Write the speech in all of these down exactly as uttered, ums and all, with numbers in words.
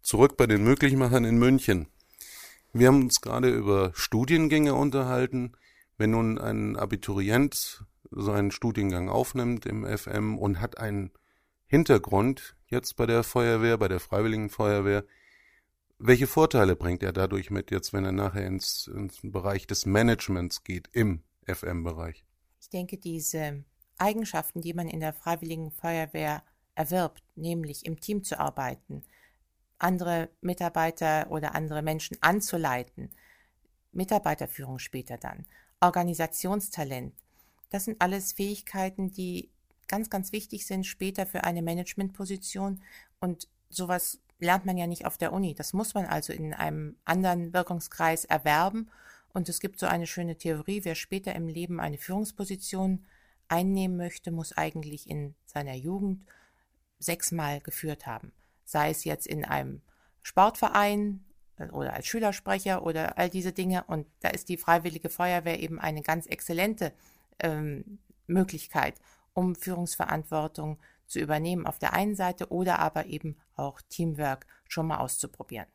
Zurück bei den Möglichmachern in München. Wir haben uns gerade über Studiengänge unterhalten. Wenn nun ein Abiturient seinen Studiengang aufnimmt im F M und hat einen Hintergrund jetzt bei der Feuerwehr, bei der Freiwilligen Feuerwehr, welche Vorteile bringt er dadurch mit, jetzt wenn er nachher ins, ins Bereich des Managements geht, im F M-Bereich? Ich denke, diese Eigenschaften, die man in der Freiwilligen Feuerwehr erwirbt, nämlich im Team zu arbeiten, andere Mitarbeiter oder andere Menschen anzuleiten, Mitarbeiterführung später dann, Organisationstalent, das sind alles Fähigkeiten, die ganz, ganz wichtig sind später für eine Managementposition, und sowas lernt man ja nicht auf der Uni. Das muss man also in einem anderen Wirkungskreis erwerben, und es gibt so eine schöne Theorie: Wer später im Leben eine Führungsposition einnehmen möchte, muss eigentlich in seiner Jugend sechsmal geführt haben. Sei es jetzt in einem Sportverein oder als Schülersprecher oder all diese Dinge. Und da ist die Freiwillige Feuerwehr eben eine ganz exzellente ähm, Möglichkeit, um Führungsverantwortung zu übernehmen auf der einen Seite oder aber eben auch Teamwork schon mal auszuprobieren.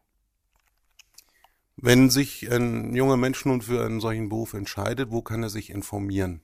Wenn sich ein junger Mensch nun für einen solchen Beruf entscheidet, wo kann er sich informieren?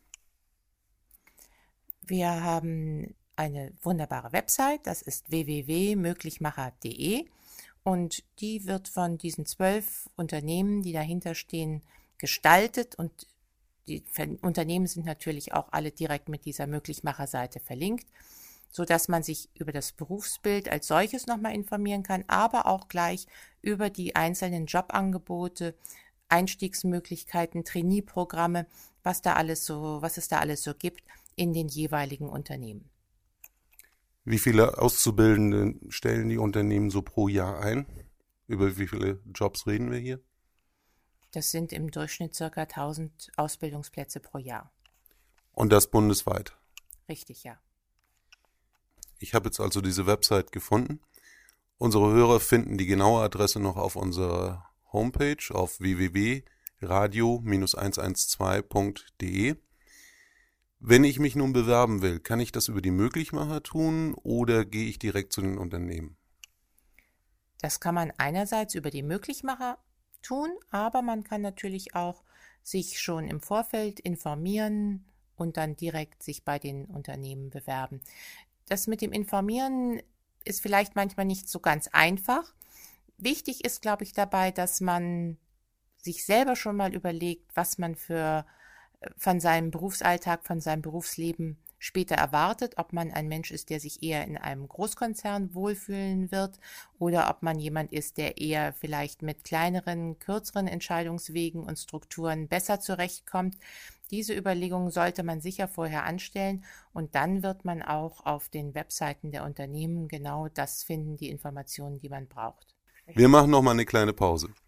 Wir haben eine wunderbare Website, das ist w w w punkt möglichmacher punkt d e, und die wird von diesen zwölf Unternehmen, die dahinter stehen, gestaltet, und die Unternehmen sind natürlich auch alle direkt mit dieser Möglichmacher-Seite verlinkt, sodass man sich über das Berufsbild als solches nochmal informieren kann, aber auch gleich über die einzelnen Jobangebote, Einstiegsmöglichkeiten, Trainee-Programme, was da alles so, was es da alles so gibt in den jeweiligen Unternehmen. Wie viele Auszubildende stellen die Unternehmen so pro Jahr ein? Über wie viele Jobs reden wir hier? Das sind im Durchschnitt ca. tausend Ausbildungsplätze pro Jahr. Und das bundesweit? Richtig, ja. Ich habe jetzt also diese Website gefunden. Unsere Hörer finden die genaue Adresse noch auf unserer Homepage auf w w w punkt radio hundertzwölf punkt d e. Wenn ich mich nun bewerben will, kann ich das über die Möglichmacher tun oder gehe ich direkt zu den Unternehmen? Das kann man einerseits über die Möglichmacher tun, aber man kann natürlich auch sich schon im Vorfeld informieren und dann direkt sich bei den Unternehmen bewerben. Das mit dem Informieren ist vielleicht manchmal nicht so ganz einfach. Wichtig ist, glaube ich, dabei, dass man sich selber schon mal überlegt, was man für von seinem Berufsalltag, von seinem Berufsleben später erwartet, ob man ein Mensch ist, der sich eher in einem Großkonzern wohlfühlen wird, oder ob man jemand ist, der eher vielleicht mit kleineren, kürzeren Entscheidungswegen und Strukturen besser zurechtkommt. Diese Überlegungen sollte man sicher vorher anstellen, und dann wird man auch auf den Webseiten der Unternehmen genau das finden, die Informationen, die man braucht. Wir machen noch mal eine kleine Pause.